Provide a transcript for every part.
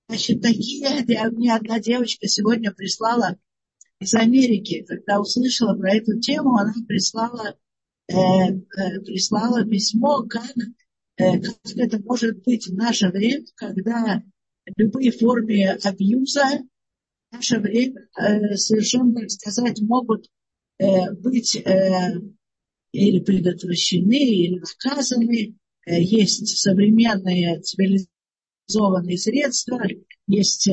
Значит, мне одна девочка сегодня прислала из Америки, когда услышала про эту тему, она прислала письмо, как это может быть в наше время, когда любые формы абьюза в наше время совершенно, так сказать, могут быть или предотвращены, или наказаны. Есть современные цивилизованные средства, есть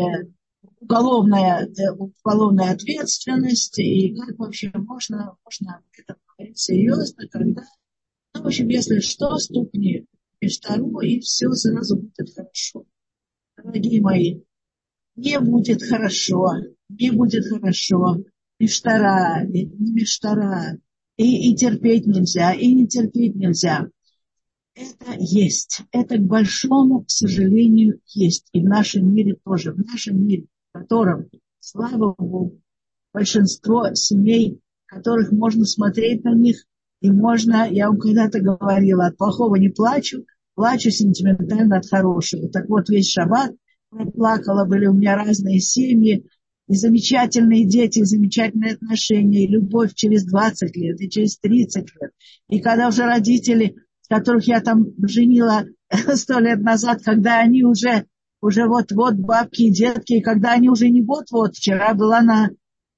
уголовная ответственность, и как вообще можно это говорить серьезно, когда, ну, в общем, если что, стукни Миштару, и все сразу будет хорошо. Дорогие мои, не будет хорошо, не будет хорошо. Миштара, не Миштара, и терпеть нельзя, и не терпеть нельзя. Это есть. Это, к большому сожалению, есть. И в нашем мире тоже. В нашем мире, в котором, слава Богу, большинство семей, которых можно смотреть на них, и можно, я вам когда-то говорила, от плохого не плачу, плачу сентиментально от хорошего. Так вот, весь шаббат я плакала, были у меня разные семьи, и замечательные дети, и замечательные отношения, и любовь через 20 лет, и через 30 лет. И когда уже родители, которых я там женила 100 лет назад, когда они уже вот-вот бабки и детки, и когда они уже не вот-вот, вчера была на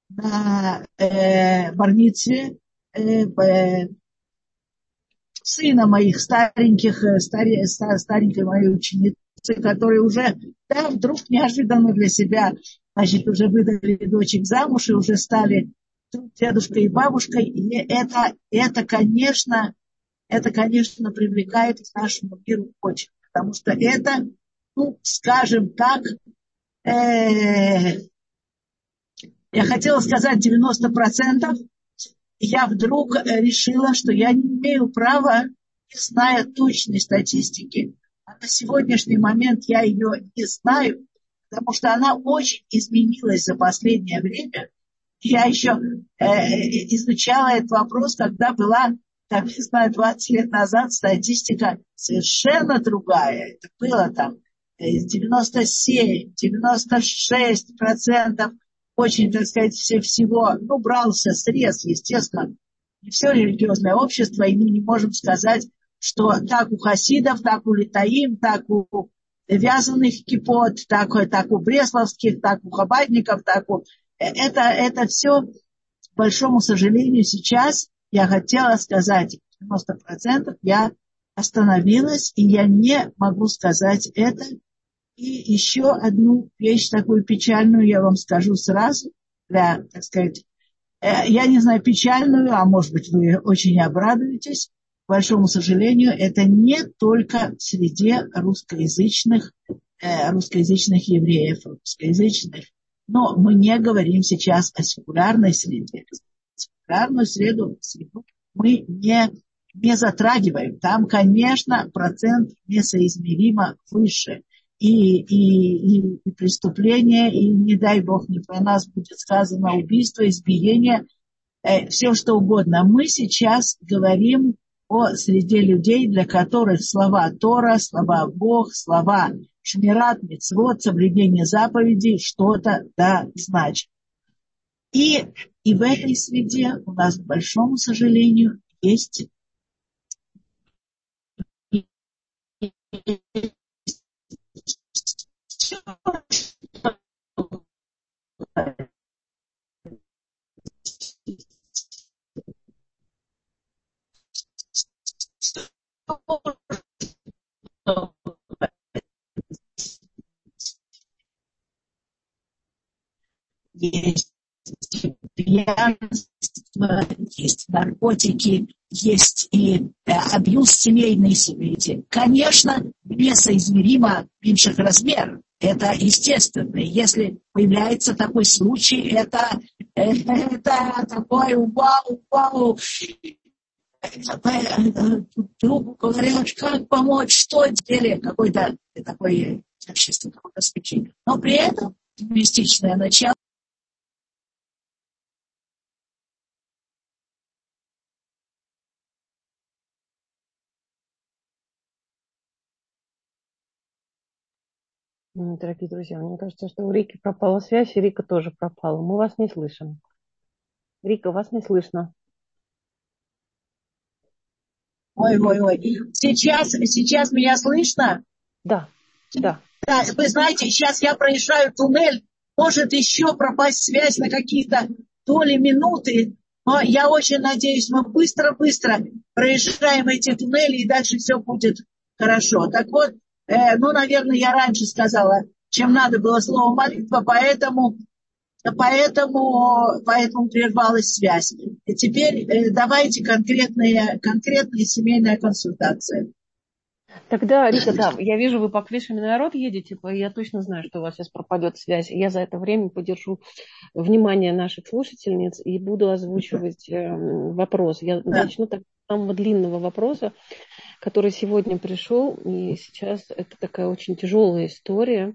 бармицве сына моих старенькой моей ученицы, которые уже, да, вдруг неожиданно для себя, значит, уже выдали дочек замуж и уже стали дедушкой и бабушкой. И это, конечно, привлекает к нашему миру очень, потому что это, ну, скажем так, я хотела сказать 90%, я вдруг решила, что я не имею права, не зная точной статистики, а на сегодняшний момент я ее не знаю, потому что она очень изменилась за последнее время. Я еще изучала этот вопрос, когда была, там, не знаю, 20 лет назад статистика совершенно другая. Это было там 97-96% очень, так сказать, всего, ну, брался срез, естественно, не все религиозное общество, и мы не можем сказать, что так у хасидов, так у литаим, так у вязаных кипот, так у бресловских, так у хабадников, так у... Это все, к большому сожалению, сейчас я хотела сказать, 90% я остановилась, и я не могу сказать это. И еще одну вещь такую печальную я вам скажу сразу, для, так сказать, я не знаю, печальную, а может быть, вы очень обрадуетесь. К большому сожалению, это не только в среде русскоязычных евреев, русскоязычных. Но мы не говорим сейчас о секулярной среде. Секулярную среду мы не затрагиваем. Там, конечно, процент несоизмеримо выше. И преступления, и, не дай Бог, не про нас будет сказано убийство, избиение, все что угодно. Мы сейчас говорим о среде людей, для которых слова Тора, слова Бог, слова Шмират, Мицвот, соблюдение заповедей что-то да значит. И в этой среде у нас, к большому сожалению, есть есть пьянство, есть наркотики, есть и абьюз семейной семьи. Конечно, несоизмеримо меньших размеров. Это естественно. Если появляется такой случай, это такой вау. Другу говорят, как помочь, что делать, какой-то такой общество, какое-то спичение. Но при этом мистичное начало. Дорогие друзья, мне кажется, что у Рики пропала связь, и Рика тоже пропала. Мы вас не слышим. Рика, вас не слышно. Ой. Сейчас меня слышно? Да, да. Да, вы знаете, сейчас я проезжаю туннель, может еще пропасть связь на какие-то доли минуты, но я очень надеюсь, мы быстро-быстро проезжаем эти туннели, и дальше все будет хорошо. Так вот, наверное, я раньше сказала, чем надо было слово молитва, поэтому прервалась связь. И теперь давайте конкретная семейная консультация. Тогда, Рика, да, я вижу, вы по Квишами народ едете, я точно знаю, что у вас сейчас пропадет связь. Я за это время подержу внимание наших слушательниц и буду озвучивать вопрос. Я начну так с самого длинного вопроса, который сегодня пришел, и сейчас это такая очень тяжелая история.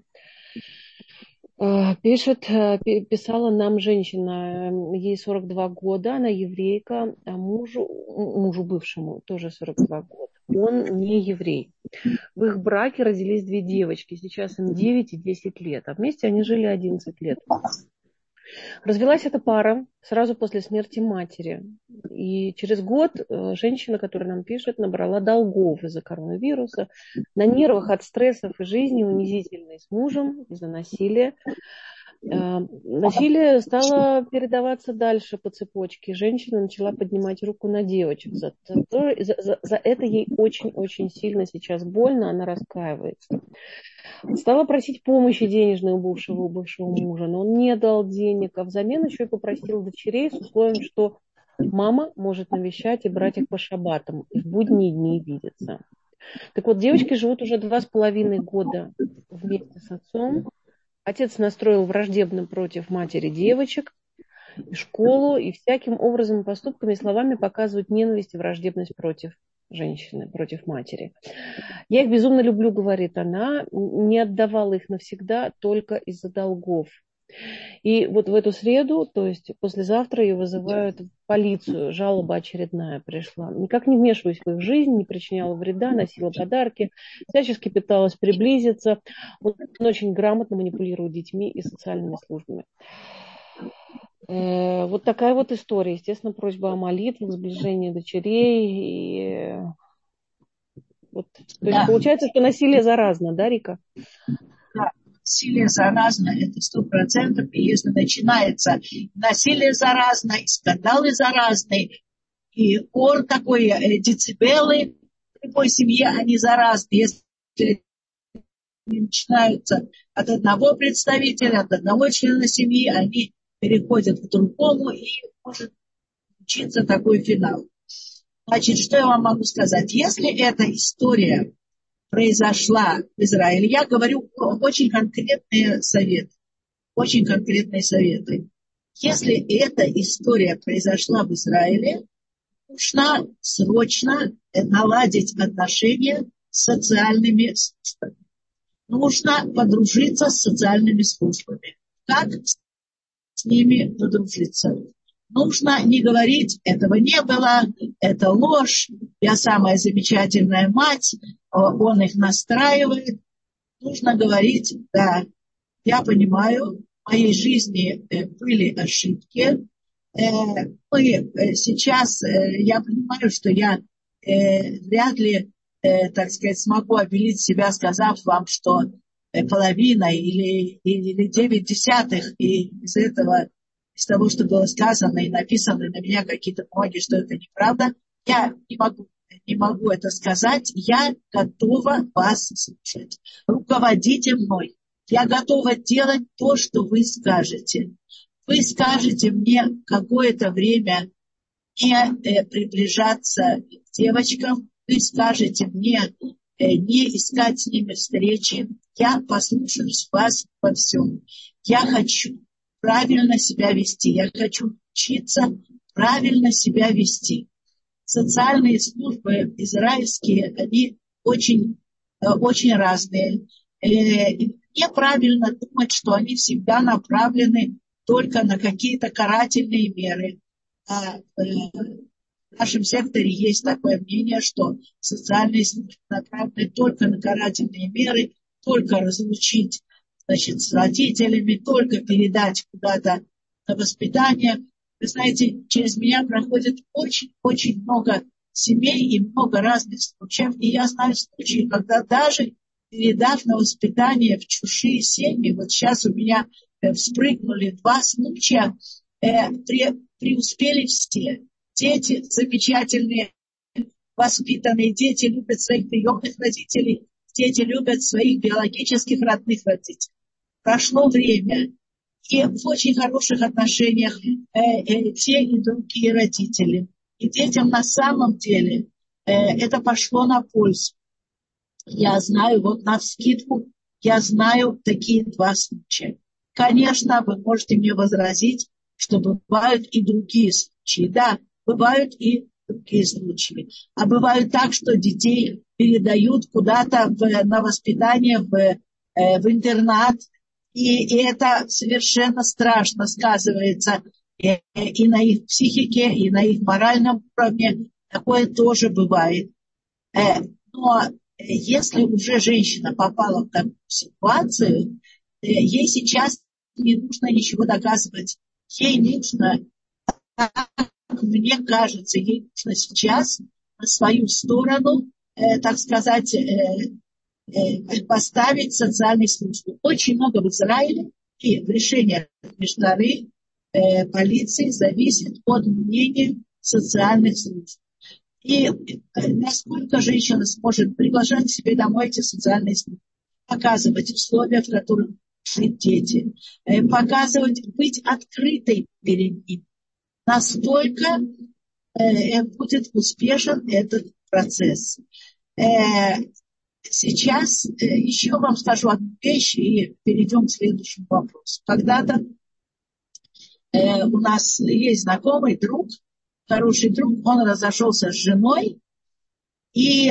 Писала нам женщина, ей 42 года, она еврейка, а мужу бывшему тоже 42 года. Он не еврей. В их браке родились две девочки, сейчас им 9 и 10 лет, а вместе они жили 11 лет. Развелась эта пара сразу после смерти матери. И через год женщина, которая нам пишет, набрала долгов из-за коронавируса, на нервах от стрессов и жизни унизительной с мужем из-за насилия. Насилие стало передаваться дальше по цепочке. Женщина начала поднимать руку на девочек. За это ей очень-очень сильно сейчас больно, она раскаивается. Стала просить помощи денежной у бывшего мужа, но он не дал денег, а взамен еще и попросил дочерей с условием, что мама может навещать и брать их по шаббатам, и в будние дни видеться. Так вот, девочки живут уже 2,5 года вместе с отцом. Отец настроил враждебно против матери девочек, и школу, и всяким образом, поступками и словами показывают ненависть и враждебность против женщины, против матери. Я их безумно люблю, говорит она, не отдавала их навсегда только из-за долгов. И вот в эту среду, то есть послезавтра, ее вызывают в полицию, жалоба очередная пришла. Никак не вмешиваясь в их жизнь, не причиняла вреда, носила подарки, всячески пыталась приблизиться. Он очень грамотно манипулирует детьми и социальными службами. Вот такая вот история. Естественно, просьба о молитвах, сближении дочерей. Вот. То есть получается, что насилие заразно, да, Рика? Да, насилие заразно, это 100%. И если начинается насилие заразно, и скандалы заразные, и ор такой, децибелы в любой семье, они заразны. Если начинаются от одного представителя, от одного члена семьи, они переходят к другому, и может случиться такой финал. Значит, что я вам могу сказать? Если эта история произошла в Израиле, я говорю очень конкретные советы. Очень конкретные советы. Если эта история произошла в Израиле, нужно срочно наладить отношения с социальными службами. Нужно подружиться с социальными службами. Как с ними подружиться? Нужно не говорить, этого не было, это ложь, я самая замечательная мать, он их настраивает. Нужно говорить, да, я понимаю, в моей жизни были ошибки. Сейчас я понимаю, что я вряд ли, так сказать, смогу обелить себя, сказав вам, что половина или 9/10, и из того, что было сказано и написано на меня какие-то бумаги, что это неправда, я не могу это сказать. Я готова вас слушать. Руководите мной. Я готова делать то, что вы скажете. Вы скажете мне какое-то время не приближаться к девочкам. Вы скажете мне не искать с ними встречи. Я послушаюсь вас во всем. Я хочу правильно себя вести. Я хочу учиться правильно себя вести. Социальные службы израильские, они очень, очень разные. Неправильно думать, что они всегда направлены только на какие-то карательные меры. В нашем секторе есть такое мнение, что социальные службы направлены только на карательные меры, только разлучить значит, с родителями, только передать куда-то на воспитание. Вы знаете, через меня проходит очень-очень много семей и много разных случаев. И я знаю случаи, когда даже передав на воспитание в чужие семьи, вот сейчас у меня вспрыгнули 2 случая, преуспели все. Дети замечательные, воспитанные, дети любят своих приемных родителей, дети любят своих биологических родных родителей. Прошло время, и в очень хороших отношениях те и другие родители. И детям на самом деле это пошло на пользу. Я знаю, вот навскидку, я знаю такие 2 случая. Конечно, вы можете мне возразить, что бывают и другие случаи. Да, бывают и другие случаи. А бывает так, что детей передают куда-то на воспитание в интернат. И это совершенно страшно сказывается и на их психике, и на их моральном уровне. Такое тоже бывает. Но если уже женщина попала в такую ситуацию, ей сейчас не нужно ничего доказывать. Ей нужно, как мне кажется, ей нужно сейчас на свою сторону, так сказать, поставить социальные службы. Очень много в Израиле и в решениях Миштары полиции зависит от мнения социальных служб. И насколько женщина сможет приглашать к себе домой эти социальные службы, показывать условия, в которых жить дети, показывать, быть открытой перед ним. Настолько будет успешен этот процесс. Сейчас еще вам скажу одну вещь и перейдем к следующему вопросу. Когда-то у нас есть знакомый друг, хороший друг, он разошелся с женой, и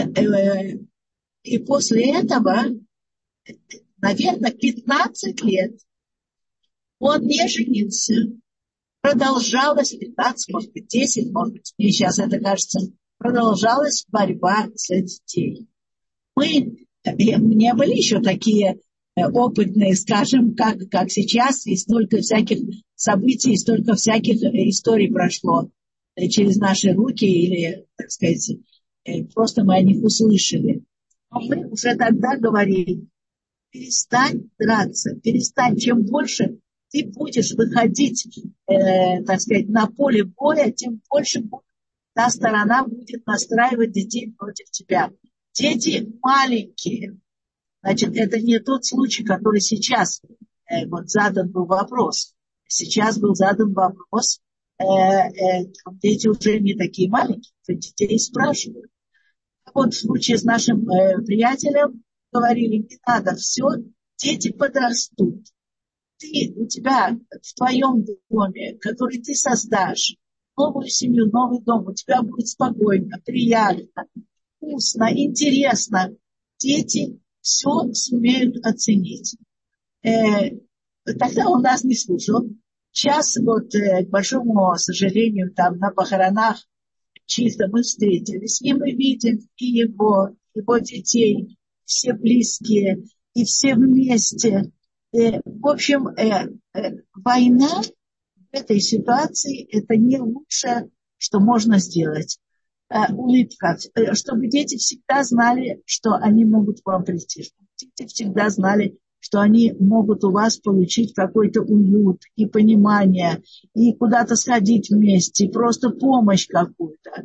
после этого, наверное, 15 лет он не женился. Продолжалась 15, может быть, 10, может быть, мне сейчас это кажется, продолжалась борьба за детей. Мы не были еще такие опытные, скажем, как сейчас, и столько всяких событий, столько всяких историй прошло через наши руки, или, так сказать, просто мы о них услышали. Но мы уже тогда говорили, перестань драться, перестань, чем больше ты будешь выходить, так сказать, на поле боя, тем больше та сторона будет настраивать детей против тебя. Дети маленькие. Значит, это не тот случай, который сейчас вот задан был вопрос. Сейчас был задан вопрос, дети уже не такие маленькие, детей спрашивают. Вот в случае с нашим приятелем говорили, не надо, все, дети подрастут. У тебя в твоем доме, который ты создашь, новую семью, новый дом, у тебя будет спокойно, приятно, вкусно, интересно. Дети все сумеют оценить. Тогда он нас не слушал. Сейчас, вот, к большому сожалению, там на похоронах чисто мы встретились, и мы видим и его детей, все близкие, и все вместе. В общем, война в этой ситуации – это не лучшее, что можно сделать. Улыбка, чтобы дети всегда знали, что они могут к вам прийти, чтобы дети всегда знали, что они могут у вас получить какой-то уют и понимание, и куда-то сходить вместе, и просто помощь какую-то.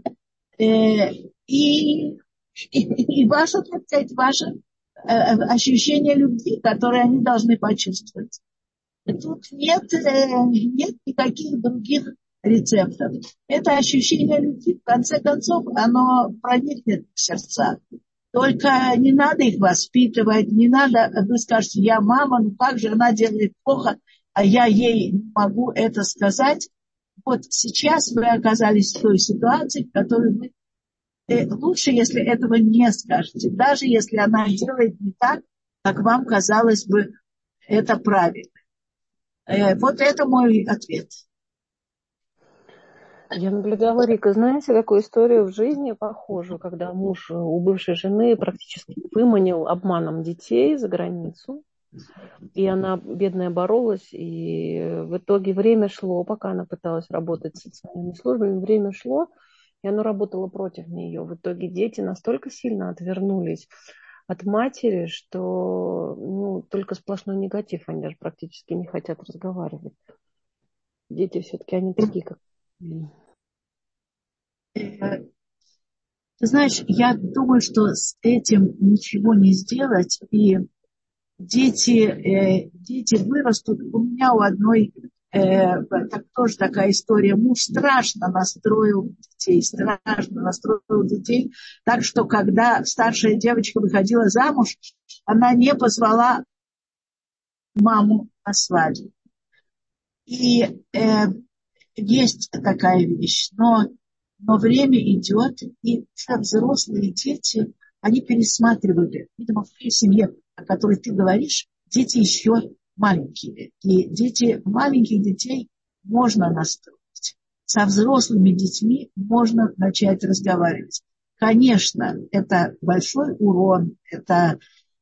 И ваше, так сказать, ваше ощущение любви, которое они должны почувствовать. Тут нет никаких других рецептов. Это ощущение любви, в конце концов, оно проникнет в сердца. Только не надо их воспитывать, не надо, вы скажете, я мама, ну как же она делает плохо, а я ей не могу это сказать. Вот сейчас вы оказались в той ситуации, в которой вы лучше, если этого не скажете, даже если она делает не так, как вам казалось бы, это правильно. Вот это мой ответ. Я наблюдала, Рика, знаете, такую историю в жизни похожую, когда муж у бывшей жены практически выманил обманом детей за границу. И она, бедная, боролась, и в итоге время шло, пока она пыталась работать с социальными службами, время шло, и оно работало против нее. В итоге дети настолько сильно отвернулись от матери, что ну, только сплошной негатив, они даже практически не хотят разговаривать. Дети все-таки, они такие, как... Ты знаешь, я думаю, что с этим ничего не сделать, и дети вырастут. У меня у одной тоже такая история. Муж страшно настроил детей, так что когда старшая девочка выходила замуж, она не позвала маму на свадьбу. И есть такая вещь, но время идет, и все взрослые дети, они пересматривали. Видимо, в той семье, о которой ты говоришь, дети еще маленькие. И маленьких детей можно настроить. Со взрослыми детьми можно начать разговаривать. Конечно, это большой урон, это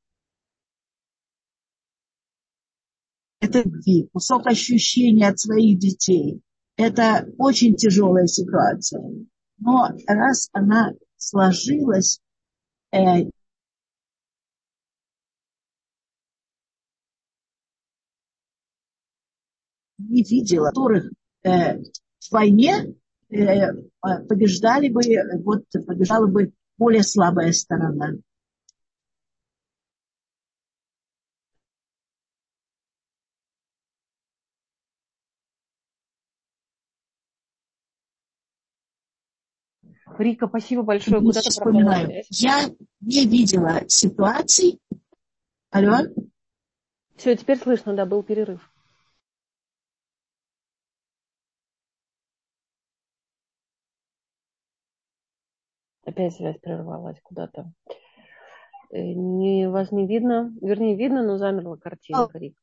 любви, кусок ощущения от своих детей. Это очень тяжелая ситуация. Но раз она сложилась, не видела, которых в войне побеждала бы более слабая сторона. Рика, спасибо большое. Я Куда-то сейчас пропала вспоминаю. связь. Я не видела ситуаций. Алло? Все, теперь слышно, да, был перерыв. Опять связь прервалась куда-то. Вас не видно. Вернее, видно, но замерла картинка, Рика.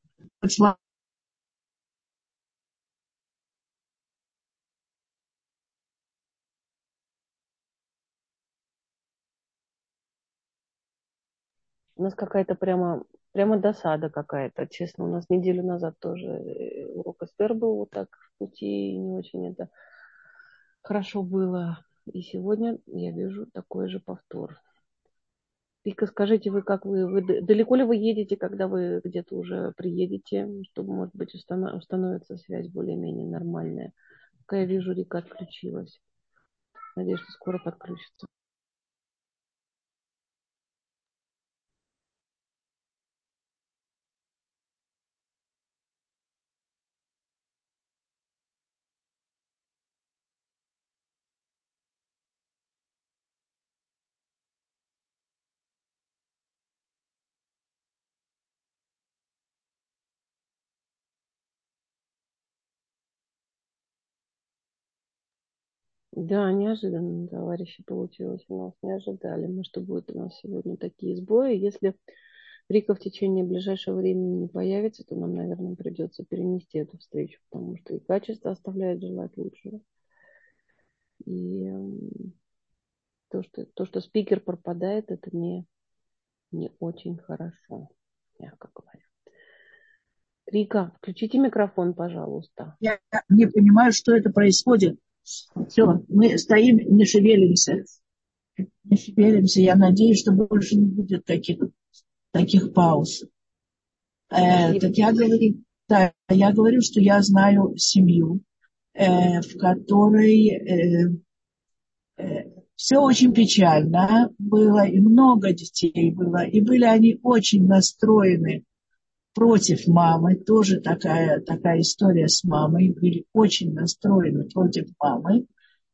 У нас какая-то прямо досада какая-то. Честно, у нас неделю назад тоже урок СПР был вот так в пути, и не очень это хорошо было. И сегодня я вижу такой же повтор. Вика, скажите, вы далеко ли вы едете, когда вы где-то уже приедете, чтобы, может быть, установится связь более-менее нормальная? Пока я вижу, Рика отключилась. Надеюсь, что скоро подключится. Да, неожиданно, товарищи, получилось у нас. Не ожидали мы, что будут у нас сегодня такие сбои. Если Рика в течение ближайшего времени не появится, то нам, наверное, придется перенести эту встречу, потому что и качество оставляет желать лучшего. И то, что спикер пропадает, это не очень хорошо, мягко говоря. Рика, включите микрофон, пожалуйста. Я не понимаю, что это происходит. Все, мы стоим, не шевелимся. Не шевелимся. Я надеюсь, что больше не будет таких пауз. Так я говорю, что я знаю семью, в которой все очень печально было, и много детей было, и были они очень настроены против мамы, тоже такая история с мамой, были очень настроены против мамы.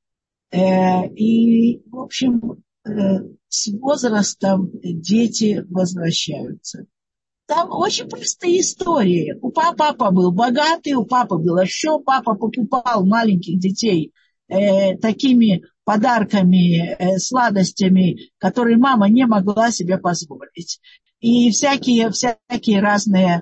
И, в общем, с возрастом дети возвращаются. Там очень простые истории. Папа был богатый, у папы было все, папа покупал маленьких детей такими подарками, сладостями, которые мама не могла себе позволить. И всякие разные...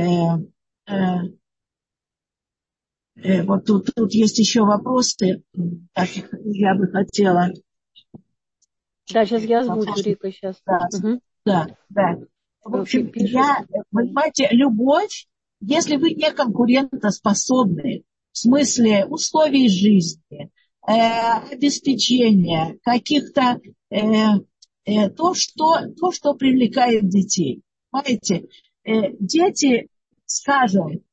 вот тут есть еще вопросы, я бы хотела... Да, сейчас я озвучу, Рика, сейчас. Да, Угу. да. В общем, Пишет. вы понимаете, любовь, если вы не конкурентоспособны в смысле условий жизни, обеспечения, каких-то то, что привлекает детей. Понимаете, дети, скажем,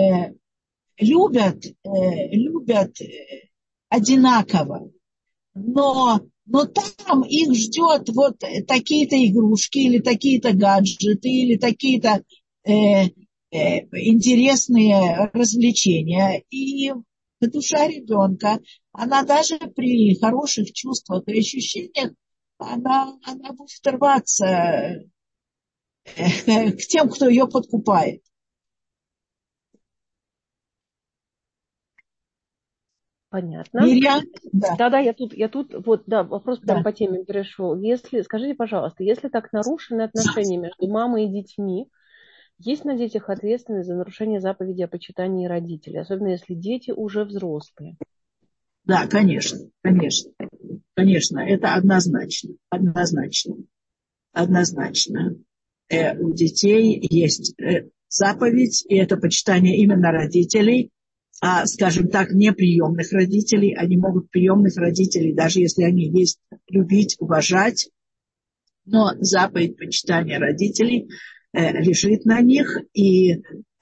любят одинаково, но там их ждет вот такие-то игрушки или такие-то гаджеты или такие-то интересные развлечения. И душа ребенка, она даже при хороших чувствах и ощущениях, она будет рваться к тем, кто ее подкупает. Понятно. Мирьям? Да, я тут, вот, да, вопрос прям Да. по теме перешел. Скажите, пожалуйста, если так нарушены отношения между мамой и детьми, есть на детях ответственность за нарушение заповеди о почитании родителей, особенно если дети уже взрослые? Да, конечно, это однозначно. У детей есть заповедь, и это почитание именно родителей, скажем так, неприемных родителей. Они могут приемных родителей, даже если они есть, любить, уважать, но заповедь почитания родителей лежит на них, и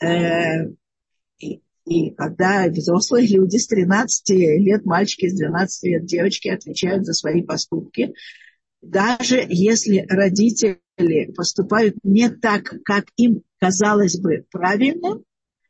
когда взрослые люди с 13 лет, мальчики с 12 лет, девочки отвечают за свои поступки, даже если родители поступают не так, как им казалось бы правильным,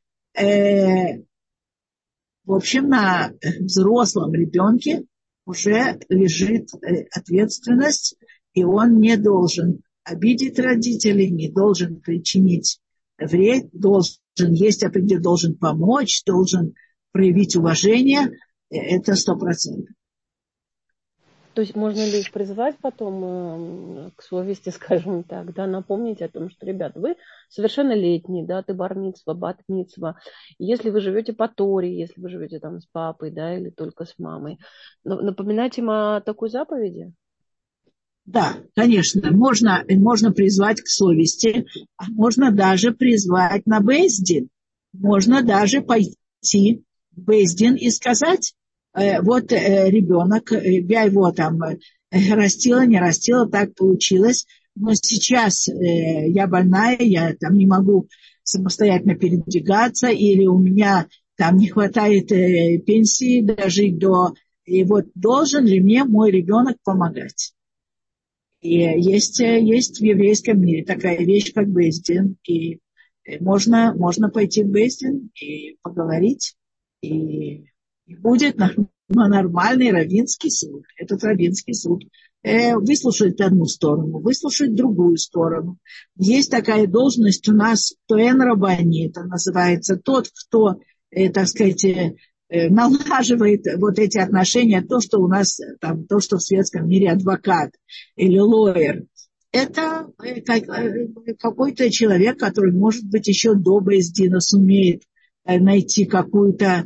в общем, на взрослом ребенке уже лежит ответственность, и он не должен обидеть родителей, не должен причинить вред, должен помочь, должен проявить уважение. Это 100%. То есть можно ли их призвать потом к совести, скажем так, да, напомнить о том, что, ребят, вы совершеннолетние, да, ты бар-мицва, бат-мицва, если вы живете по Торе, если вы живете там с папой, да, или только с мамой, напоминать им о такой заповеди? Да, конечно, можно призвать к совести, а можно даже призвать на бейс-дин. Можно даже пойти в бейс-дин и сказать, ребенок, я его там растила, не растила, так получилось, но сейчас я больная, я там не могу самостоятельно передвигаться, или у меня там не хватает пенсии дожить до... И вот должен ли мне мой ребенок помогать? И есть в еврейском мире такая вещь, как бейс-дин, и можно пойти в бейс-дин и поговорить, и будет нормальный раввинский суд. Этот раввинский суд выслушает одну сторону, выслушает другую сторону. Есть такая должность у нас, тоэн рабани, это называется, тот, кто, так сказать, налаживает вот эти отношения, то, что у нас, там, то, что в светском мире адвокат или лоер. Это какой-то человек, который, может быть, еще до бейс-дина сумеет найти какое-то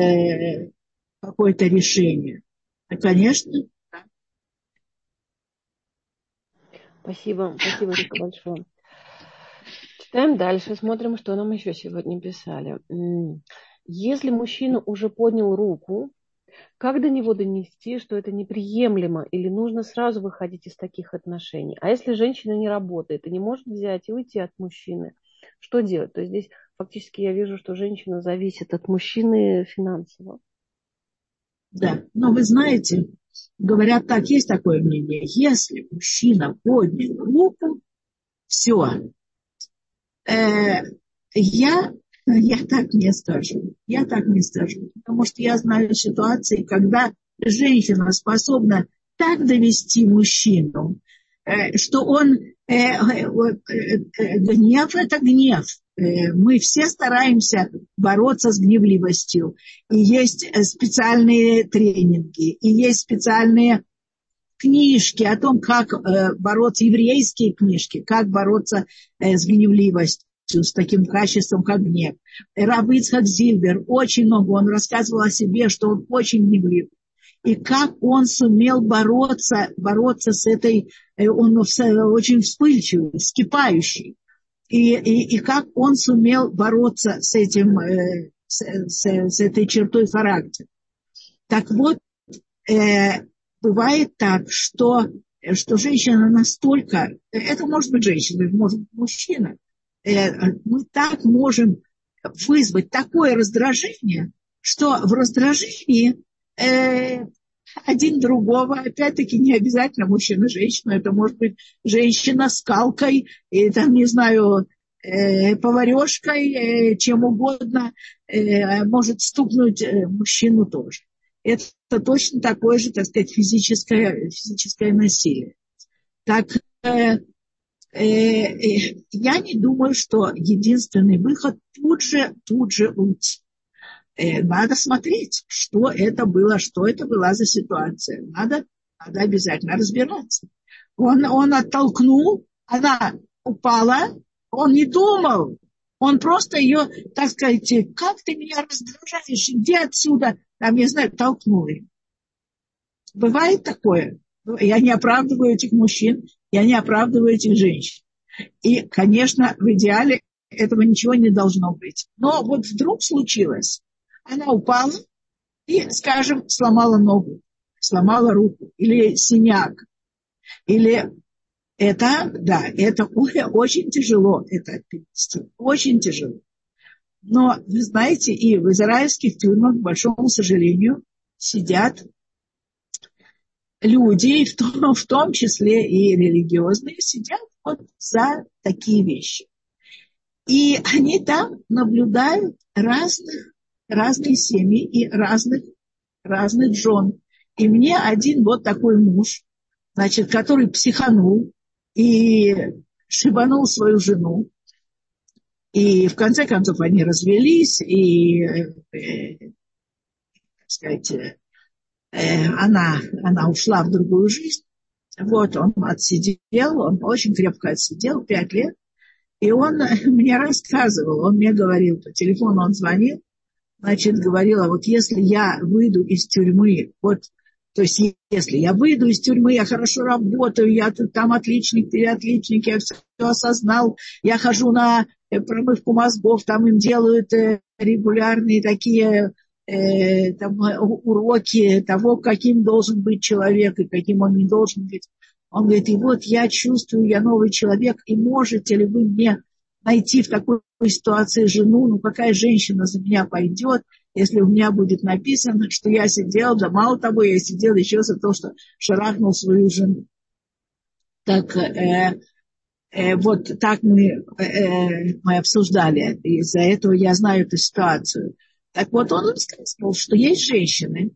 решение. И, конечно, да. Спасибо, Рика, большое. Читаем дальше, смотрим, что нам еще сегодня писали. Если мужчина уже поднял руку, как до него донести, что это неприемлемо, или нужно сразу выходить из таких отношений? А если женщина не работает и не может взять и уйти от мужчины, что делать? То есть здесь фактически я вижу, что женщина зависит от мужчины финансово. Да, но вы знаете, говорят так, есть такое мнение, если мужчина поднял руку, все, я так не скажу, потому что я знаю ситуации, когда женщина способна так довести мужчину, что он гнев – это гнев. Мы все стараемся бороться с гневливостью. И есть специальные тренинги, и есть специальные книжки о том, как бороться, еврейские книжки, как бороться с гневливостью, с таким качеством, как гнев. Рав Ицхак Зильбер очень много, он рассказывал о себе, что он очень гневлив. И как он сумел бороться с этой, он очень вспыльчивый, вскипающий. и как он сумел бороться с этим, с этой чертой характера. Так вот, бывает так, что женщина настолько, это может быть женщина, это может быть мужчина, мы так можем вызвать такое раздражение, что в раздражении один другого, опять-таки не обязательно мужчина-женщина, это может быть женщина с калкой, и там, не знаю, поварешкой, чем угодно, может стукнуть мужчину тоже. Это точно такое же, так сказать, физическое насилие. Так, я не думаю, что единственный выход тут же уйти. Надо смотреть, что это была за ситуация. Надо обязательно разбираться. Он оттолкнул, она упала, он не думал, он просто ее, так сказать, как ты меня раздражаешь, иди отсюда, там, я знаю, толкнул ее. Бывает такое. Я не оправдываю этих мужчин, я не оправдываю этих женщин. И, конечно, в идеале этого ничего не должно быть. Но вот вдруг случилось, она упала и, скажем, сломала ногу, сломала руку или синяк, или это очень тяжело, это перенести, очень тяжело. Но, вы знаете, и в израильских тюрьмах, к большому сожалению, сидят люди, в том числе и религиозные, сидят вот за такие вещи. И они там наблюдают разные семьи и разных жен. И мне один вот такой муж, значит, который психанул и шибанул свою жену. И в конце концов они развелись, и, так сказать, она ушла в другую жизнь. Вот он отсидел, он очень крепко отсидел, 5 лет. И он мне рассказывал, он мне говорил, по телефону он звонил, значит, говорил, а вот если я выйду из тюрьмы, вот, то есть если я выйду из тюрьмы, я хорошо работаю, я там отличник, переотличник, я все осознал, я хожу на промывку мозгов, там им делают регулярные такие там, уроки того, каким должен быть человек и каким он не должен быть. Он говорит, и вот я чувствую, я новый человек, и можете ли вы мне найти в такой ситуации жену, ну какая женщина за меня пойдет, если у меня будет написано, что я сидел, да мало того, я сидел еще за то, что шарахнул свою жену. Так, вот так мы обсуждали, и из-за этого я знаю эту ситуацию. Так вот он рассказывал, что есть женщины,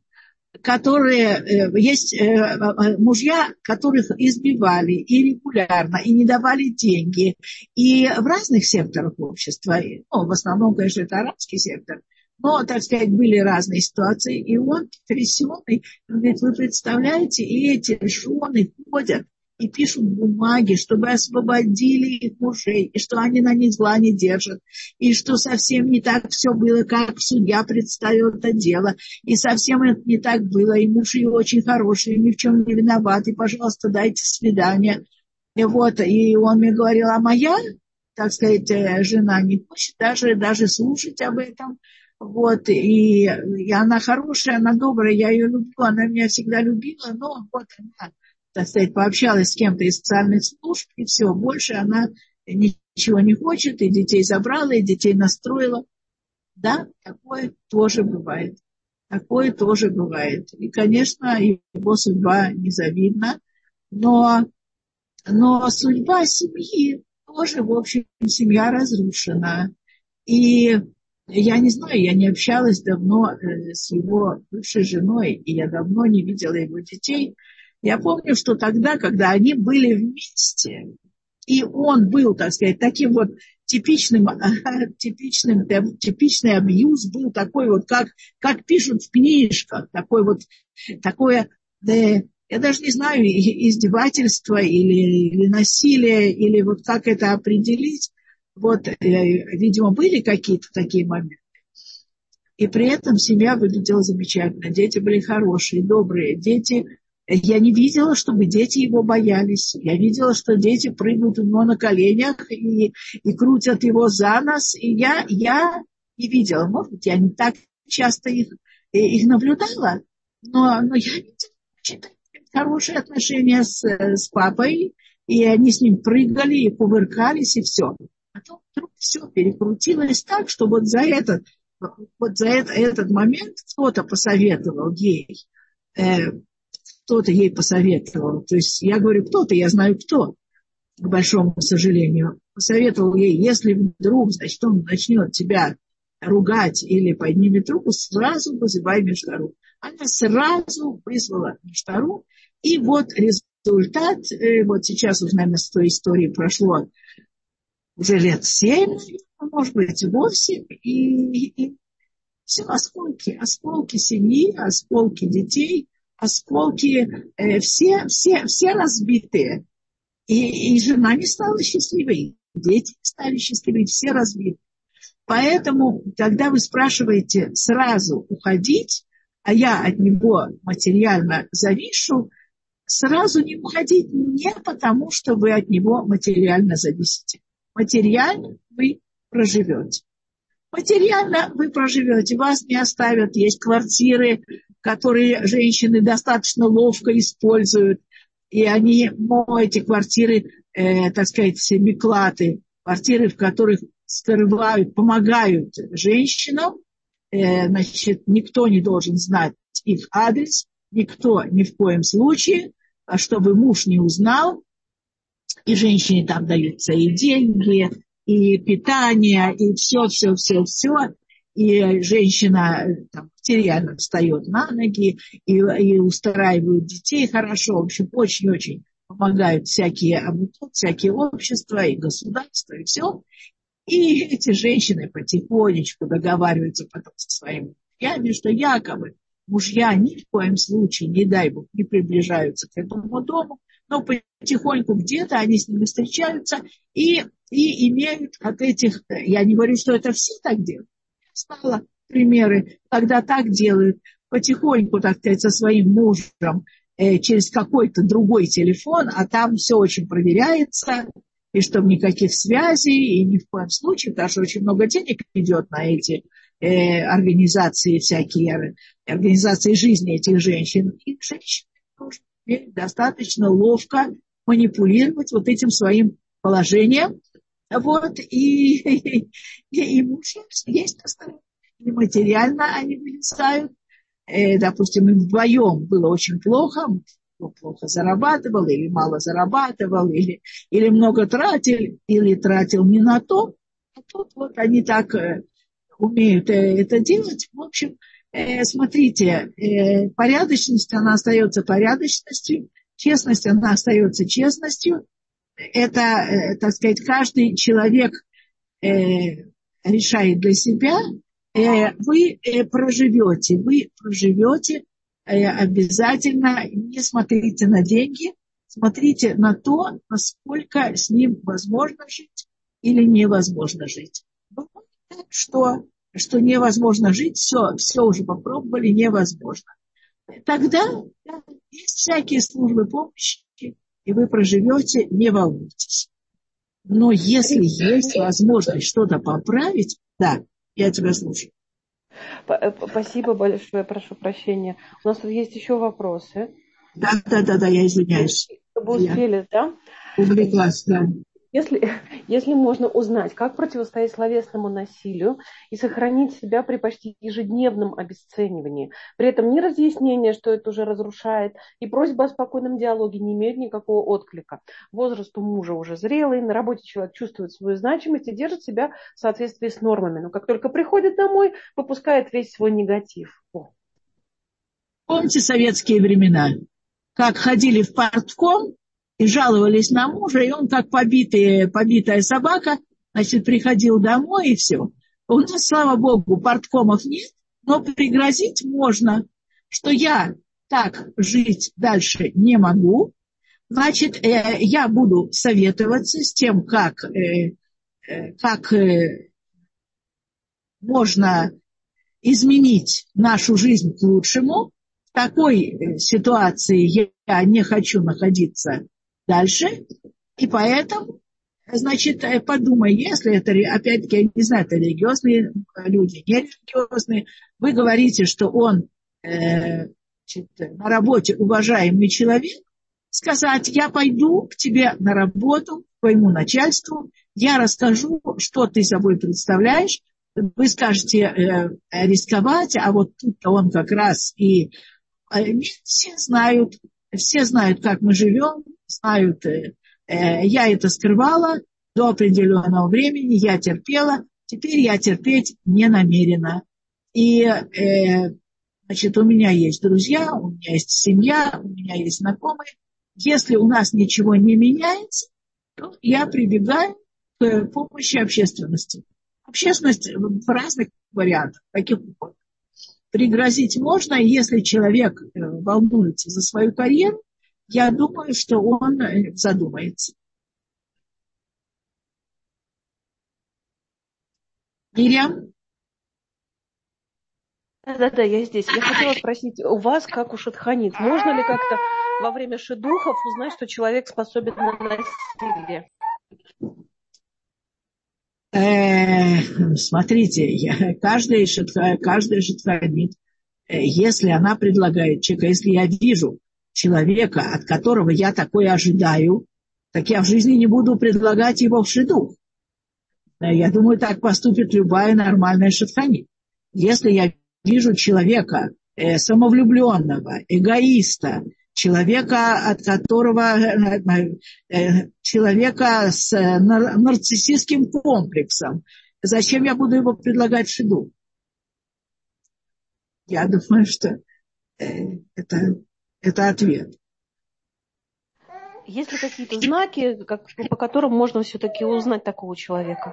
есть мужья, которых избивали и регулярно, и не давали деньги, и в разных секторах общества, ну, в основном, конечно, это арабский сектор, но, так сказать, были разные ситуации, и он потрясенный, он говорит, вы представляете, и эти жены ходят и пишут бумаги, чтобы освободили их мужей, и что они на них зла не держат, и что совсем не так все было, как судья представил это дело, и совсем это не так было, и муж ее очень хороший, ни в чем не виноват, и, пожалуйста, дайте свидание. И вот, и он мне говорил, а моя, так сказать, жена не хочет даже слушать об этом. Вот, и она хорошая, она добрая, я ее люблю, она меня всегда любила, но вот она, так сказать, пообщалась с кем-то из социальных служб, и все, больше она ничего не хочет, и детей забрала, и детей настроила. Да, такое тоже бывает. Такое тоже бывает. И, конечно, его судьба незавидна, но судьба семьи тоже, в общем, семья разрушена. И я не знаю, я не общалась давно с его бывшей женой, и я давно не видела его детей. Я помню, что тогда, когда они были вместе, и он был, так сказать, таким вот типичный абьюз был такой вот, как пишут в книжках, такое, я даже не знаю, издевательство или насилие, или вот как это определить. Вот, видимо, были какие-то такие моменты. И при этом семья выглядела замечательно. Дети были хорошие, добрые. Дети Я не видела, чтобы дети его боялись. Я видела, что дети прыгают у него на коленях и крутят его за нос. И я не видела. Может быть, я не так часто их наблюдала, но я видела очень хорошие отношения с папой. И они с ним прыгали и кувыркались, и все. Потом вдруг все перекрутилось так, что вот за этот момент кто-то посоветовал ей, то есть я говорю кто-то, я знаю кто, к большому сожалению, посоветовал ей, если вдруг, значит, он начнет тебя ругать или поднимет руку, сразу вызывай Миштару. Она сразу вызвала Миштару, и вот результат, вот сейчас уже, наверное, с той истории прошло уже лет 7, может быть, 8, и все осколки семьи, осколки детей, осколки, все разбитые. И жена не стала счастливой, дети стали счастливы, все разбиты. Поэтому, когда вы спрашиваете сразу уходить, а я от него материально завишу, сразу не уходить не потому, что вы от него материально зависите. Материально вы проживете. Материально вы проживете, вас не оставят. Есть квартиры, которые женщины достаточно ловко используют. И они, эти квартиры, так сказать, миклаты, квартиры, в которых скрывают, помогают женщинам. Значит, никто не должен знать их адрес, никто ни в коем случае, чтобы муж не узнал. И женщине там даются и деньги, и питание, и все. И женщина там, материально встает на ноги, и устраивают детей хорошо. В общем, очень-очень помогают всякие общества, и государства, и все. И эти женщины потихонечку договариваются потом со своими мужьями, что якобы мужья ни в коем случае, не дай бог, не приближаются к этому дому, но потихоньку где-то они с ними встречаются и имеют от этих, я не говорю, что это все так делают, стало примеры, когда так делают, потихоньку, так сказать, со своим мужем через какой-то другой телефон, а там все очень проверяется, и чтобы никаких связей, и ни в коем случае, потому что очень много денег идет на эти организации, всякие организации жизни этих женщин. И женщины должны достаточно ловко манипулировать вот этим своим положением. Вот, и муж есть постоянно, и материально они вылезают. Допустим, им вдвоем было очень плохо зарабатывал, или мало зарабатывал, или много тратил, или тратил не на то. А тут вот они так умеют это делать. В общем, смотрите, порядочность, она остается порядочностью, честность, она остается честностью. Это, так сказать, каждый человек решает для себя. Вы проживете, обязательно не смотрите на деньги, смотрите на то, насколько с ним возможно жить или невозможно жить. Бывает так, что невозможно жить, все уже попробовали, невозможно. Тогда есть всякие службы помощи, и вы проживете, не волнуйтесь. Но если есть возможность что-то поправить, да, я тебя слушаю. Спасибо большое, прошу прощения. У нас тут есть еще вопросы. Да, я извиняюсь. Чтобы успели, да? Увлеклась, да. Если можно узнать, как противостоять словесному насилию и сохранить себя при почти ежедневном обесценивании, при этом ни разъяснение, что это уже разрушает, и просьба о спокойном диалоге не имеют никакого отклика. Возраст у мужа уже зрелый, на работе человек чувствует свою значимость и держит себя в соответствии с нормами. Но как только приходит домой, выпускает весь свой негатив. Помните советские времена, как ходили в партком и жаловались на мужа, и он как побитая собака, значит, приходил домой и все. У нас, слава богу, парткомов нет, но пригрозить можно, что я так жить дальше не могу. Значит, я буду советоваться с тем, как можно изменить нашу жизнь к лучшему. в такой ситуации я не хочу находиться дальше, и поэтому, значит, подумай, если это, опять-таки, я не знаю, это религиозные люди, нерелигиозные, вы говорите, что он значит, на работе уважаемый человек, сказать, я пойду к тебе на работу, к твоему начальству, я расскажу, что ты собой представляешь, вы скажете рисковать, а вот тут-то он как раз и все знают, как мы живем, знают, я это скрывала до определенного времени, я терпела, теперь я терпеть не намерена. И, значит, у меня есть друзья, у меня есть семья, у меня есть знакомые. Если у нас ничего не меняется, то я прибегаю к помощи общественности. Общественность в разных вариантах, каких угодно. Пригрозить можно, и если человек волнуется за свою карьеру, я думаю, что он задумается. Мирьям? Да, я здесь. Я хотела спросить у вас, как у шатханит, можно ли как-то во время шидухов узнать, что человек способен на насилие? Смотрите, каждый шатханит, если она предлагает человека, если я вижу человека, от которого я такое ожидаю, так я в жизни не буду предлагать его в шидух. Я думаю, так поступит любая нормальная шатханит. Если я вижу человека самовлюбленного, эгоиста, человека, от которого человека с нарциссическим комплексом, зачем я буду его предлагать в шидух? Я думаю, что это ответ. Есть ли какие-то знаки, по которым можно все-таки узнать такого человека?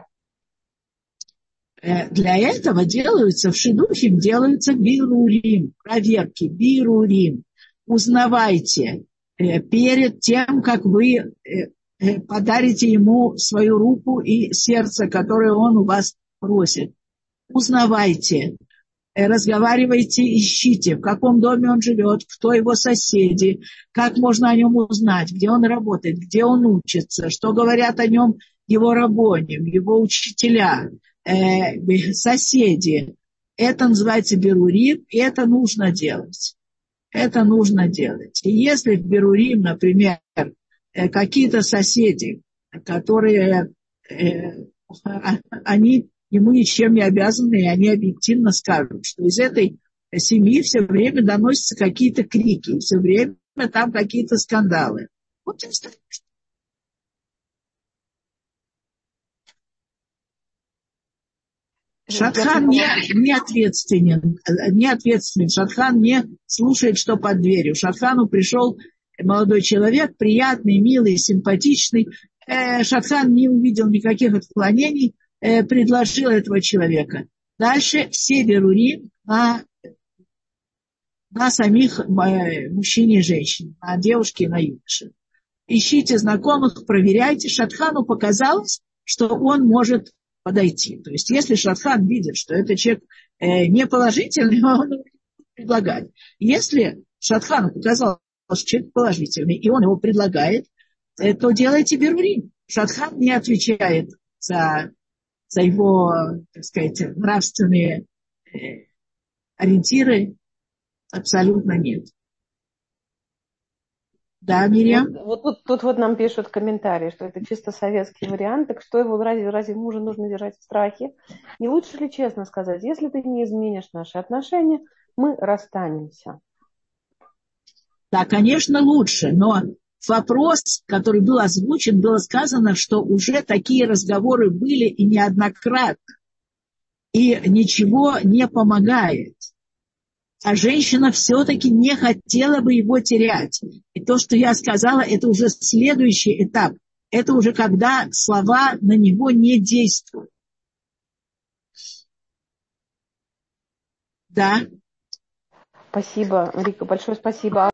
Для этого делаются в шидухе бирурим, проверки, бирурим. Узнавайте перед тем, как вы подарите ему свою руку и сердце, которое он у вас просит. Узнавайте, разговаривайте, ищите, в каком доме он живет, кто его соседи, как можно о нем узнать, где он работает, где он учится, что говорят о нем его рабоним, его учителя, соседи. Это называется берурим, и это нужно делать. Это нужно делать. И если в берурим, например, какие-то соседи, которые, они ему ничем не обязаны, и они объективно скажут, что из этой семьи все время доносятся какие-то крики, все время там какие-то скандалы. Вот это. Шатхан не ответственен. Шатхан не слушает, что под дверью. Шатхану пришел молодой человек, приятный, милый, симпатичный. Шатхан не увидел никаких отклонений, предложил этого человека. Дальше все берурим на самих мужчине и женщине, на девушке и на юноше. Ищите знакомых, проверяйте. Шатхану показалось, что он может подойти. То есть, если шатхан видит, что этот человек неположительный, он его предлагает. Если шатхану показалось, что человек положительный, и он его предлагает, то делайте берурим. Шатхан не отвечает за его, так сказать, нравственные ориентиры. Абсолютно нет. Да, Мирьям? Тут нам пишут комментарии, что это чисто советский вариант. Так что его разве мужа нужно держать в страхе? Не лучше ли честно сказать, если ты не изменишь наши отношения, мы расстанемся? Да, конечно, лучше. Но вопрос, который был озвучен, было сказано, что уже такие разговоры были и неоднократно. И ничего не помогает. А женщина все-таки не хотела бы его терять. И то, что я сказала, это уже следующий этап. Это уже когда слова на него не действуют. Да. Спасибо, Рика, большое спасибо.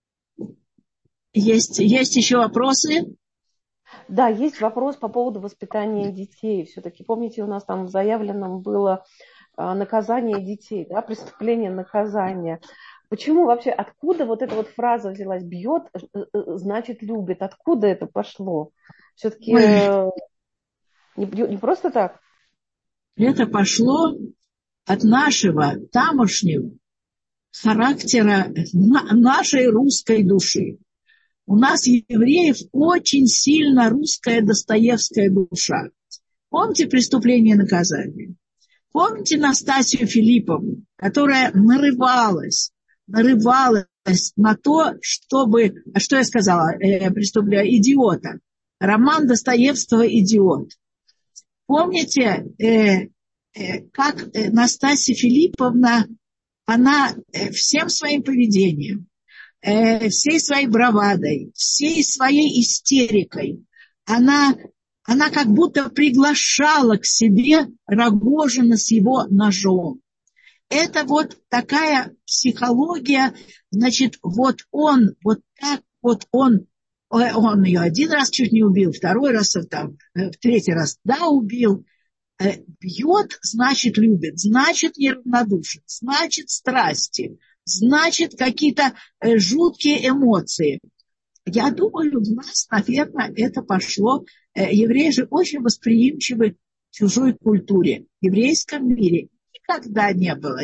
Есть еще вопросы? Да, есть вопрос по поводу воспитания детей. Все-таки, помните, у нас там в заявленном было наказание детей, да, преступление наказания. Почему вообще, откуда вот эта вот фраза взялась? Бьет, значит любит. Откуда это пошло? Все-таки Ой, не просто так. это пошло от нашего тамошнего характера нашей русской души. У нас, евреев, очень сильно русская достоевская душа. Помните «Преступление и наказание»? Помните Настасью Филипповну, которая нарывалась на то, чтобы... А что я сказала? Преступление идиота. Роман Достоевского «Идиот». Помните, как Настасья Филипповна, она всем своим поведением, всей своей бравадой, всей своей истерикой, она как будто приглашала к себе Рогожина с его ножом. Это вот такая психология, значит, вот он, вот так вот он ее один раз чуть не убил, второй раз, там, в третий раз, да, убил. Бьет, значит, любит, значит, неравнодушен, значит, страсти, значит, какие-то жуткие эмоции. Я думаю, у нас, наверное, это пошло. Евреи же очень восприимчивы к чужой культуре. В еврейском мире никогда не было.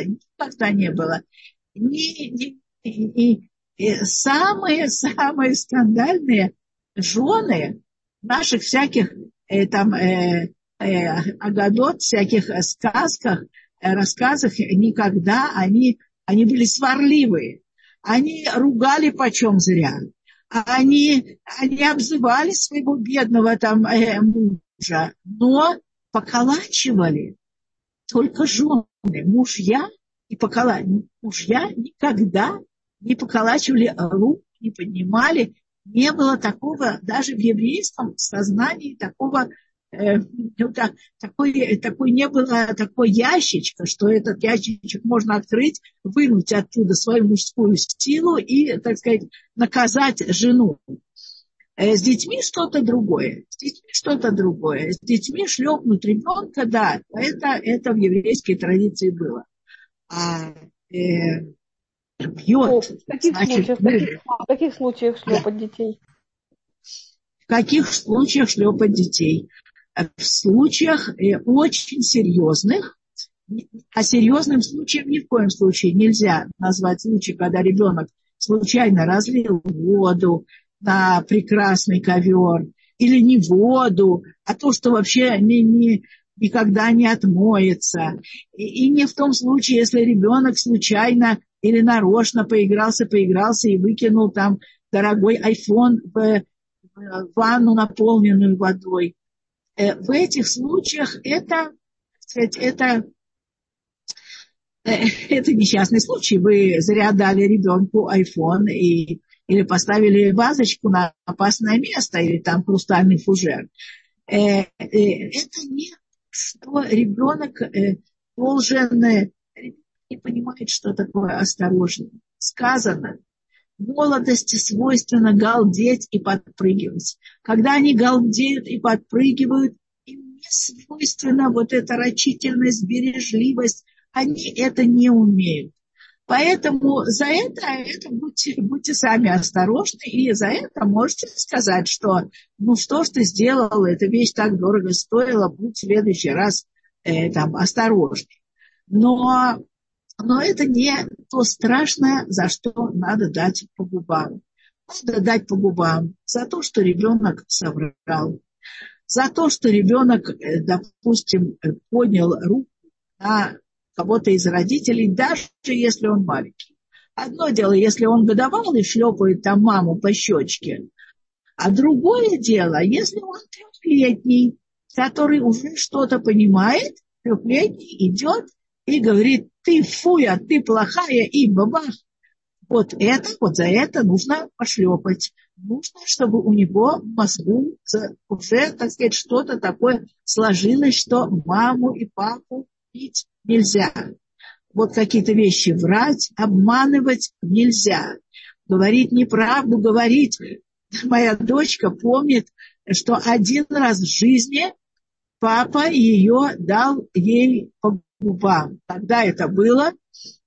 Самые скандальные жены наших всяких агадот, всяких сказках, рассказах, никогда они были сварливые. Они ругали почем зря. Они обзывали своего бедного мужа, но поколачивали только жены. Мужья никогда не поколачивали рук, не поднимали. Не было такого, даже в еврейском сознании такого, такой не было такой ящичка, что этот ящичек можно открыть, вынуть оттуда свою мужскую силу и, так сказать, наказать жену. С детьми что-то другое. С детьми шлепнуть ребенка, да, это в еврейской традиции было. А бьет, В каких случаях шлепать детей? В каких случаях шлепать детей? В случаях очень серьезных, а серьезным случаем ни в коем случае нельзя назвать случай, когда ребенок случайно разлил воду на прекрасный ковер, или не воду, а то, что вообще никогда не отмоется. И не в том случае, если ребенок случайно или нарочно поигрался и выкинул там дорогой iPhone в ванну, наполненную водой. В этих случаях это несчастный случай. Вы зря дали ребенку iPhone или поставили вазочку на опасное место, или там хрустальный фужер. Это не что ребенок должен не понимать, что такое осторожно. Сказано, молодости свойственно галдеть и подпрыгивать. Когда они галдеют и подпрыгивают, им не свойственна вот эта рачительность, бережливость. Они это не умеют. Поэтому за это будьте сами осторожны, и за это можете сказать, что что ж ты сделал, эта вещь так дорого стоила, будь в следующий раз осторожней. Но это не то страшное, за что надо дать по губам. Надо дать по губам за то, что ребенок соврал, за то, что ребенок, допустим, поднял руку на кого-то из родителей, даже если он маленький. Одно дело, если он годовалый, шлепает там маму по щечке, а другое дело, если он трехлетний, который уже что-то понимает, трехлетний идет и говорит, ты фуя, ты плохая, и бабах. Вот за это нужно пошлепать. Нужно, чтобы у него в мозгу уже, так сказать, что-то такое сложилось, что маму и папу бить нельзя. Вот какие-то вещи врать, обманывать нельзя. Говорить неправду, говорить. Моя дочка помнит, что один раз в жизни папа ее дал ей по губам. Когда это было?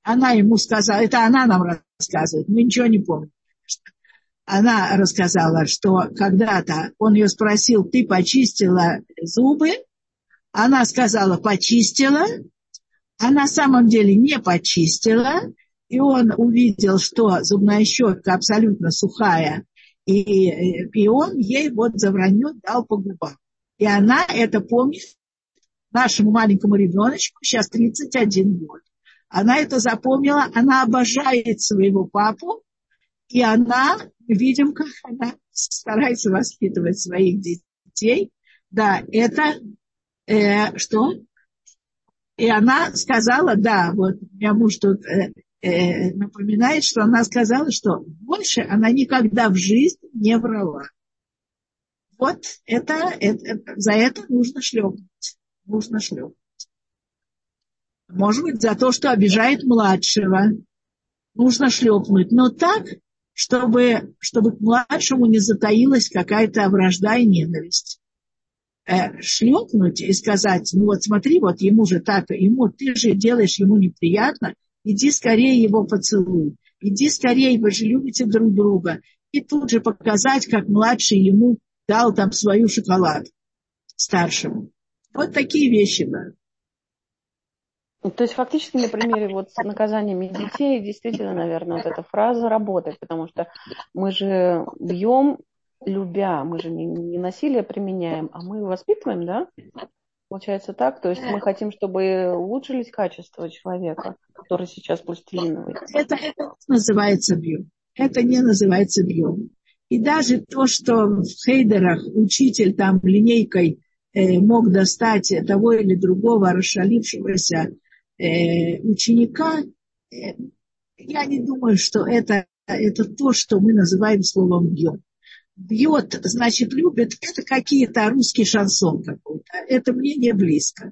она ему сказала, это она нам рассказывает, мы ничего не помним. Она рассказала, что когда-то он ее спросил, ты почистила зубы? Она сказала, почистила, а на самом деле не почистила. И он увидел, что зубная щетка абсолютно сухая, и он ей вот за вранье дал по губам. И она это помнит, нашему маленькому ребеночку, сейчас 31 год. Она это запомнила, она обожает своего папу, и она, видим, как она старается воспитывать своих детей. Да, это что? И она сказала, да, вот у меня муж тут напоминает, что она сказала, что больше она никогда в жизни не врала. Вот за это нужно шлепнуть. Нужно шлепнуть. Может быть, за то, что обижает младшего. Нужно шлепнуть. Но так, чтобы к младшему не затаилась какая-то вражда и ненависть. Шлепнуть и сказать, ну вот смотри, вот ему же так, ты же делаешь ему неприятно, иди скорее его поцелуй, иди скорее, вы же любите друг друга. И тут же показать, как младший ему дал там свою шоколадку старшему. Вот такие вещи, да. То есть фактически на примере вот с наказаниями детей действительно, наверное, вот эта фраза работает, потому что мы же бьем, любя, мы же не насилие применяем, а мы воспитываем, да? Получается так? То есть мы хотим, чтобы улучшились качества человека, который сейчас пластилиновый. Это называется бьем. Это не называется бьем. И даже то, что в хейдерах учитель там линейкой мог достать того или другого расшалившегося ученика, я не думаю, что это то, что мы называем словом бьем. Бьет, значит, любит, это какие-то русский шансон какой-то. Это мне не близко.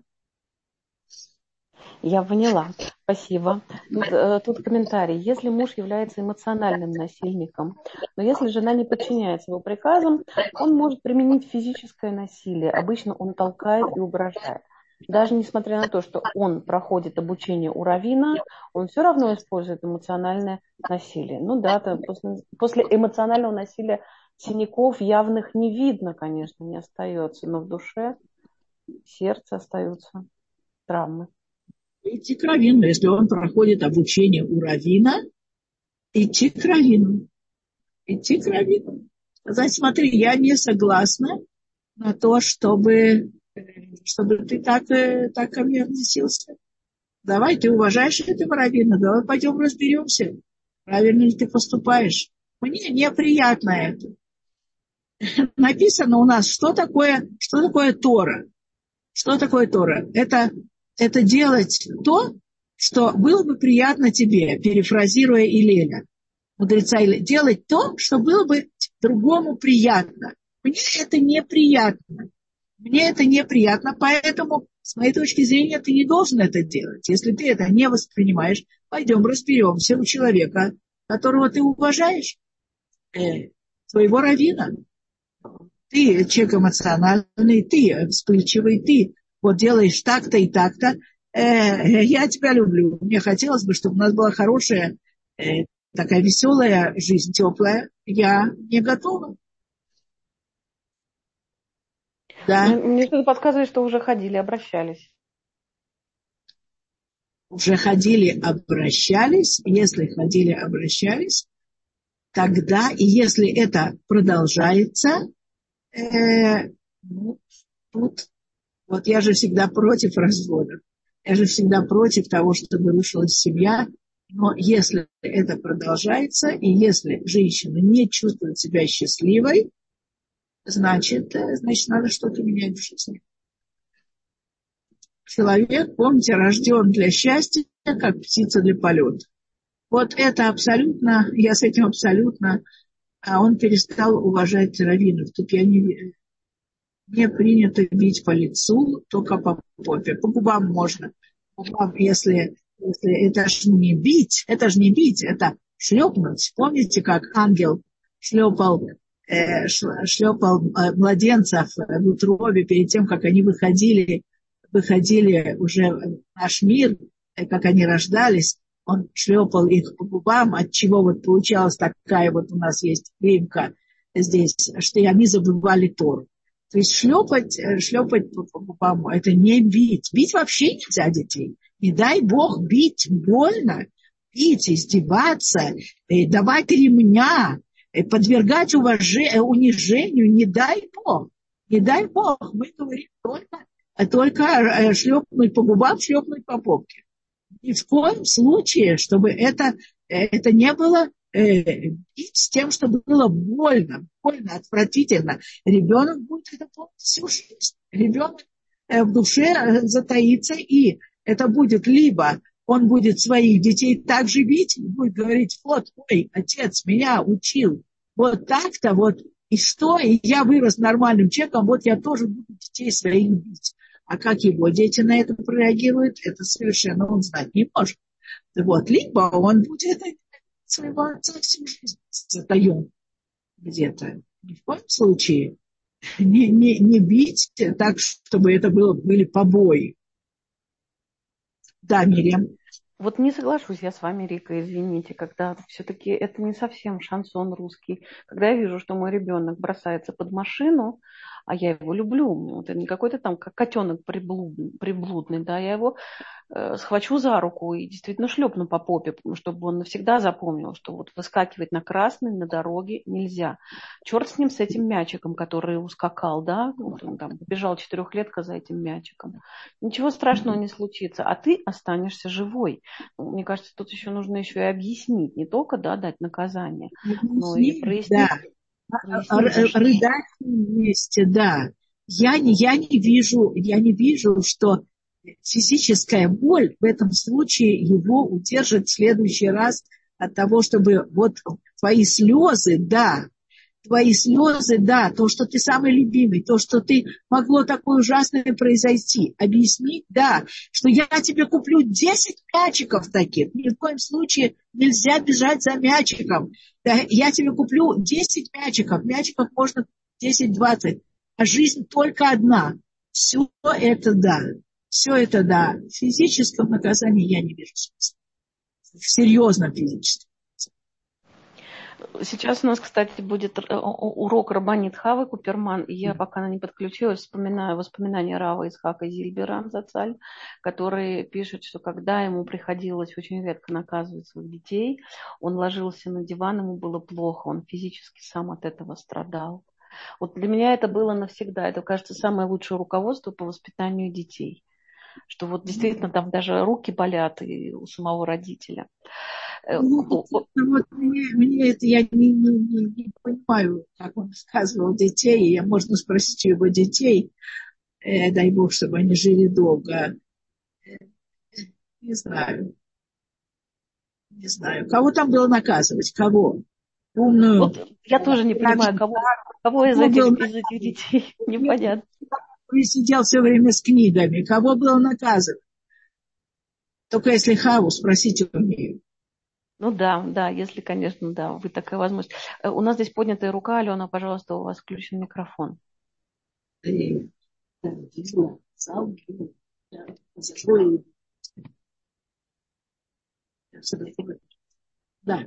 Я поняла. Спасибо. Тут комментарий. Если муж является эмоциональным насильником, но если жена не подчиняется его приказам, он может применить физическое насилие. Обычно он толкает и угрожает. Даже несмотря на то, что он проходит обучение у раввина, он все равно использует эмоциональное насилие. Ну да, после эмоционального насилия синяков явных не видно, конечно, не остается, но в душе, в сердце остаются травмы. Идти к раввину, если он проходит обучение у раввина, идти к раввину. Идти к раввину. Сказать, смотри, я не согласна на то, чтобы ты так ко мне относился. Давай, ты уважаешь этого раввина, давай пойдем разберемся, правильно ли ты поступаешь. Мне неприятно это. Написано у нас, что такое Тора. Что такое Тора? Это делать то, что было бы приятно тебе, перефразируя Илеля, мудреца Илеля. Делать то, что было бы другому приятно. Мне это неприятно. Мне это неприятно, поэтому, с моей точки зрения, ты не должен это делать. Если ты это не воспринимаешь, пойдем разберемся у человека, которого ты уважаешь, твоего раввина. Ты человек эмоциональный, ты вспыльчивый, ты вот делаешь так-то и так-то. Я тебя люблю. Мне хотелось бы, чтобы у нас была хорошая, такая веселая жизнь, теплая. Я не готова. Да. Мне что-то подсказывает, что уже ходили, обращались. Уже ходили, обращались. Если ходили, обращались, тогда, и если это продолжается, тут, вот я же всегда против развода. Я же всегда против того, чтобы рушилась семья. Но если это продолжается, и если женщина не чувствует себя счастливой, значит, надо что-то менять в жизни. Человек, помните, рожден для счастья, как птица для полета. Вот это абсолютно, я с этим абсолютно, а он перестал уважать раввинов. Тут я не принято бить по лицу, только по попе. По губам можно. По губам, если это же не бить, это шлепнуть. Помните, как ангел шлепал младенцев в утробе перед тем, как они выходили уже в наш мир, как они рождались. он шлепал их по губам, от чего вот получалась такая вот у нас есть выемка здесь, что они забывали Тору. То есть шлепать по губам, это не бить. Бить вообще нельзя детей. Не дай Бог бить больно, бить, издеваться, давать ремня, подвергать унижению, не дай Бог. Не дай Бог, мы говорим только шлепнуть по губам, шлепнуть по попке. Ни в коем случае, чтобы это не было бить с тем, чтобы было больно, отвратительно. Ребенок будет это помнить всю жизнь. Ребенок в душе затаится, и это будет либо он будет своих детей так же бить, и будет говорить: вот мой отец меня учил вот так-то, вот, и что, и я вырос нормальным человеком, вот я тоже буду детей своих бить. А как его дети на это прореагируют, это совершенно он знать не может. Вот. Либо он будет своего отца всю жизнь затаен где-то. Ни в коем случае не бить так, чтобы это были побои. Да, Мирьям. Вот не соглашусь я с вами, Рика, извините, когда все-таки это не совсем шансон русский. Когда я вижу, что мой ребенок бросается под машину, а я его люблю, это не какой-то там как котенок приблудный, да, я его схвачу за руку и действительно шлепну по попе, чтобы он навсегда запомнил, что вот выскакивать на красный на дороге нельзя. Черт с ним, с этим мячиком, который ускакал, да, вот он там побежал 4-летка за этим мячиком. Ничего страшного не случится, а ты останешься живой. Мне кажется, тут еще нужно еще и объяснить, не только, да, дать наказание, но и прояснить. Да. Рыдать вместе, да. Я не вижу, что физическая боль в этом случае его удержит в следующий раз от того, чтобы вот твои слезы, да, то, что ты самый любимый, то, что ты могло такое ужасное произойти, объяснить, да, что я тебе куплю 10 мячиков таких, ни в коем случае нельзя бежать за мячиком, да, я тебе куплю 10 мячиков можно 10-20, а жизнь только одна, все это да, в физическом наказании я не вижу смысла, в серьезном физическом. Сейчас у нас, кстати, будет урок Рабанит Хавы Куперман, и я, пока она не подключилась, вспоминаю воспоминания Рава Ицхака Зильбера Зацаль, который пишет, что когда ему приходилось очень редко наказывать своих детей, он ложился на диван, ему было плохо, он физически сам от этого страдал. Вот для меня это было навсегда. Это, кажется, самое лучшее руководство по воспитанию детей. Что вот действительно там даже руки болят и у самого родителя. Мне это я не понимаю, как он сказывал детей. Можно спросить у его детей, дай Бог, чтобы они жили долго. Не знаю. Кого там было наказывать? Кого? Умную. Вот я тоже не понимаю, кого из этих детей. Непонятно. И сидел все время с книгами. Кого было наказывать? Только если Хаву, спросите у нее. Ну да, если, конечно, да, вы такая возможность. У нас здесь поднятая рука, Алена, пожалуйста, у вас включен микрофон. Да.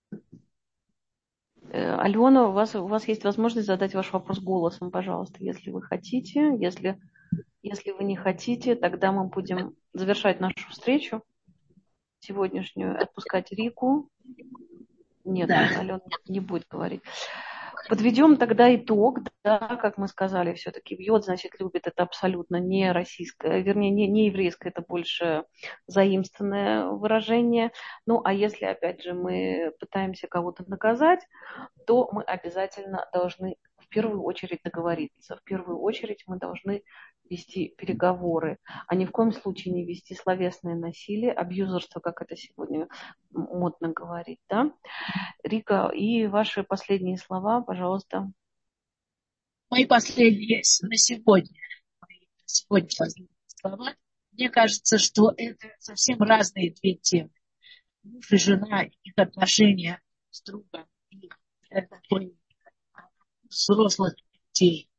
Алена, у вас есть возможность задать ваш вопрос голосом, пожалуйста, если вы хотите. Если вы не хотите, тогда мы будем завершать нашу встречу сегодняшнюю, отпускать Рику. Нет, да. Алена не будет говорить. Подведем тогда итог, да, как мы сказали, все-таки бьет, значит, любит, это абсолютно не российское, вернее, не еврейское, это больше заимствованное выражение. Ну, а если, опять же, мы пытаемся кого-то наказать, то мы обязательно должны в первую очередь договориться. В первую очередь мы должны вести переговоры, а ни в коем случае не вести словесное насилие, абьюзерство, как это сегодня модно говорить, да. Рика, и ваши последние слова, пожалуйста. Мои последние на сегодня последние слова. Мне кажется, что это совсем разные две темы. Муж и жена, их отношения с другом, их такой взрослых детей.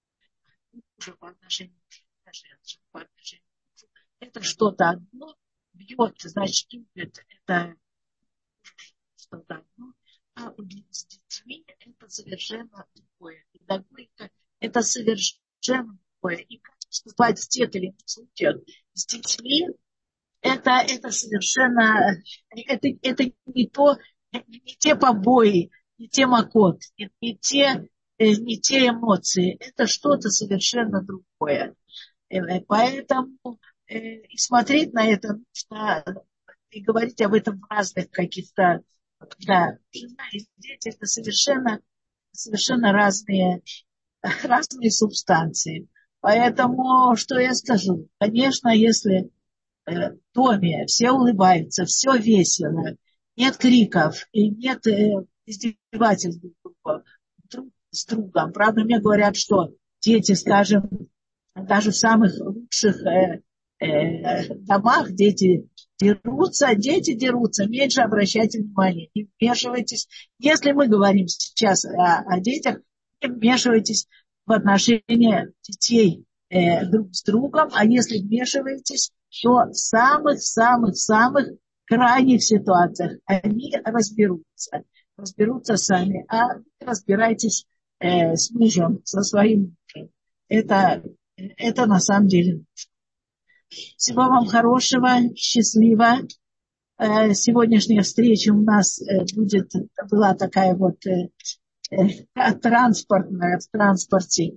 Мужа по отношению к жене, по отношению к мужу. Это что-то одно, бьет, значит, любит, это что-то одно, а с детьми это совершенно другое. Педагогика это совершенно другое. И как поступать в тех или иных случаях с детьми, это совершенно, это не то, не те побои, не те макот, не те эмоции. Это что-то совершенно другое. Поэтому и смотреть на это нужно, и говорить об этом в разных каких-то, да, жена и дети это совершенно разные субстанции. Поэтому, что я скажу? Конечно, если в доме все улыбаются, все весело, нет криков и нет издевательств друг с другом. Правда, мне говорят, что дети, скажем, даже в самых лучших домах дети дерутся, меньше обращайте внимание, не вмешивайтесь. Если мы говорим сейчас о детях, не вмешивайтесь в отношения детей друг с другом, а если вмешиваетесь, то в самых крайних ситуациях они разберутся сами, а вы разбирайтесь с мужем, со своим мужем. Это на самом деле. Всего вам хорошего, счастливо. Сегодняшняя встреча у нас была такая вот транспортная, в транспорте.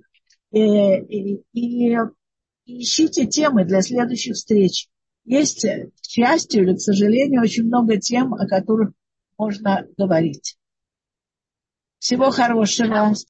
И ищите темы для следующих встреч. Есть, к счастью или к сожалению, очень много тем, о которых можно говорить. Всего хорошего.